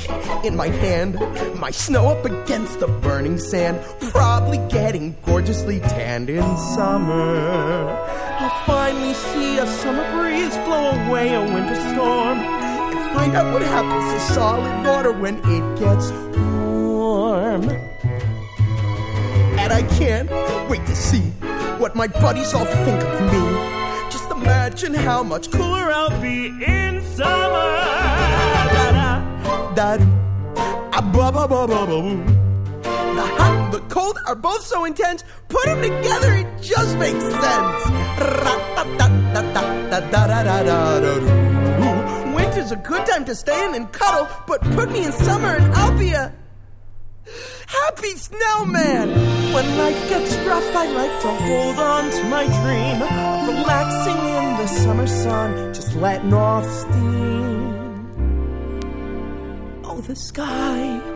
in my hand, my snow up against the burning sand, probably getting gorgeously tanned in summer. I'll finally see a summer breeze blow away a winter storm and find out what happens to solid water when it gets warm. And I can't wait to see what my buddies all think of me. Just imagine how much cooler I'll be in summer. Da-da, ba-ba-ba-ba-ba-boo. The hot and the cold are both so intense. Put them together, it just makes sense. Winter's a good time to stay in and cuddle, but put me in summer and I'll be a happy snowman. When life gets rough, I like to hold on to my dream of relaxing in the summer sun, just letting off steam. Oh, the sky